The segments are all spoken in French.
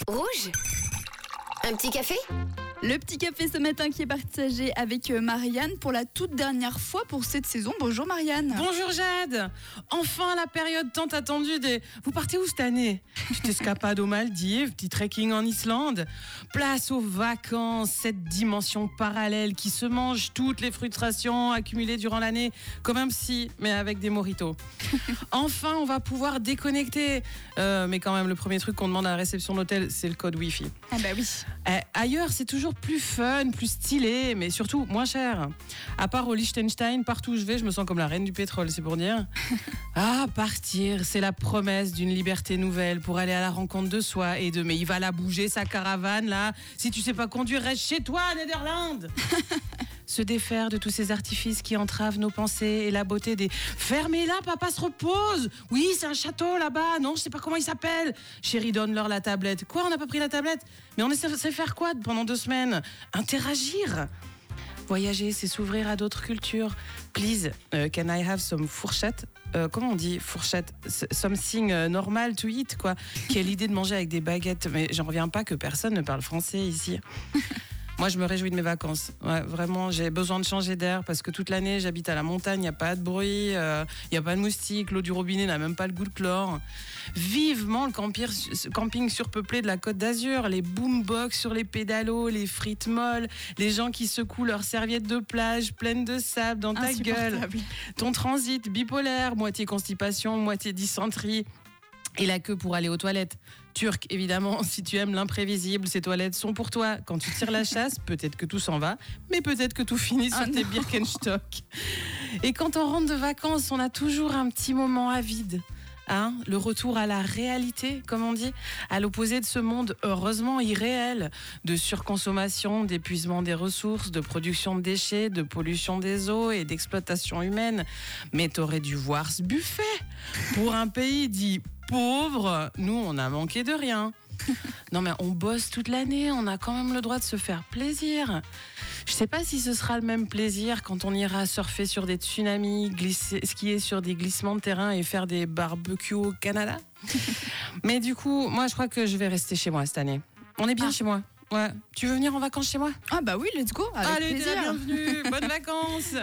Rouge. Un petit café ? Le petit café ce matin qui est partagé avec Marianne pour la toute dernière fois pour cette saison. Bonjour Marianne. Bonjour Jade. Enfin la période tant attendue des... Vous partez où cette année ? Petite escapade aux Maldives, petit trekking en Islande. Place aux vacances, cette dimension parallèle qui se mange toutes les frustrations accumulées durant l'année, comme un psy, mais avec des mojitos. Enfin, on va pouvoir déconnecter. Mais quand même, le premier truc qu'on demande à la réception de l'hôtel, c'est le code Wi-Fi. Ah bah oui. Ailleurs, c'est toujours plus fun, plus stylé, mais surtout moins cher. À part au Liechtenstein, partout où je vais, je me sens comme la reine du pétrole, c'est pour dire. Ah, partir, c'est la promesse d'une liberté nouvelle pour aller à la rencontre de soi et de... Mais il va la bouger, sa caravane, là. Si tu sais pas conduire, reste chez toi, Netherlands. Se défaire de tous ces artifices qui entravent nos pensées et la beauté des... Fermez-la, papa se repose. Oui, c'est un château là-bas. Non, je sais pas comment il s'appelle. Chérie, donne-leur la tablette. Quoi, on n'a pas pris la tablette ? Mais on sait faire quoi pendant 2 semaines ? Interagir. Voyager, c'est s'ouvrir à d'autres cultures. Please, can I have some fourchette ? Comment on dit fourchette ? Something normal to eat, quoi. Qui a l'idée de manger avec des baguettes. Mais j'en reviens pas que personne ne parle français ici. Moi, je me réjouis de mes vacances. Ouais, vraiment, j'ai besoin de changer d'air parce que toute l'année, j'habite à la montagne, il n'y a pas de bruit, il n'y a pas de moustiques, l'eau du robinet n'a même pas le goût de chlore. Vivement le camping surpeuplé de la Côte d'Azur, les boombox sur les pédalos, les frites molles, les gens qui secouent leurs serviettes de plage pleines de sable dans ta gueule. Ton transit bipolaire, moitié constipation, moitié dysenterie. Et la queue pour aller aux toilettes. Turc, évidemment, si tu aimes l'imprévisible, ces toilettes sont pour toi. Quand tu tires la chasse, peut-être que tout s'en va, mais peut-être que tout finit sur tes Birkenstock. Et quand on rentre de vacances, on a toujours un petit moment à vide. Hein, le retour à la réalité, comme on dit, à l'opposé de ce monde heureusement irréel, de surconsommation, d'épuisement des ressources, de production de déchets, de pollution des eaux et d'exploitation humaine. Mais t'aurais dû voir ce buffet. Pour un pays dit pauvre, nous on a manqué de rien. Non mais on bosse toute l'année, on a quand même le droit de se faire plaisir. Je sais pas si ce sera le même plaisir quand on ira surfer sur des tsunamis, skier sur des glissements de terrain et faire des barbecues au Canada. Mais du coup, moi je crois que je vais rester chez moi cette année. On est bien chez moi. Ouais. Tu veux venir en vacances chez moi ? Ah bah oui, let's go. Allez, t'es la bienvenue. Bonnes vacances.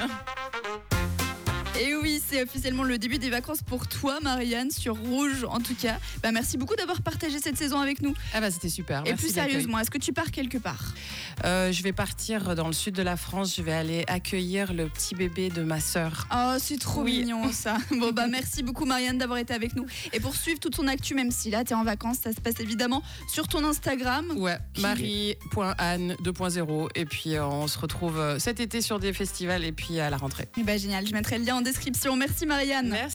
Et oui, c'est officiellement le début des vacances pour toi, Marianne, sur Rouge en tout cas. Bah, merci beaucoup d'avoir partagé cette saison avec nous. Ah bah c'était super. Et plus sérieusement, est-ce que tu pars quelque part ? Je vais partir dans le sud de la France. Je vais aller accueillir le petit bébé de ma sœur. Oh, c'est trop mignon ça. Bon bah merci beaucoup Marianne d'avoir été avec nous. Et pour suivre toute ton actu, même si là t'es en vacances, ça se passe évidemment sur ton Instagram. Ouais, marie.anne 2.0. Et puis on se retrouve cet été sur des festivals et puis à la rentrée. Et bah génial, je mettrai le lien en description. Merci Marianne. Merci.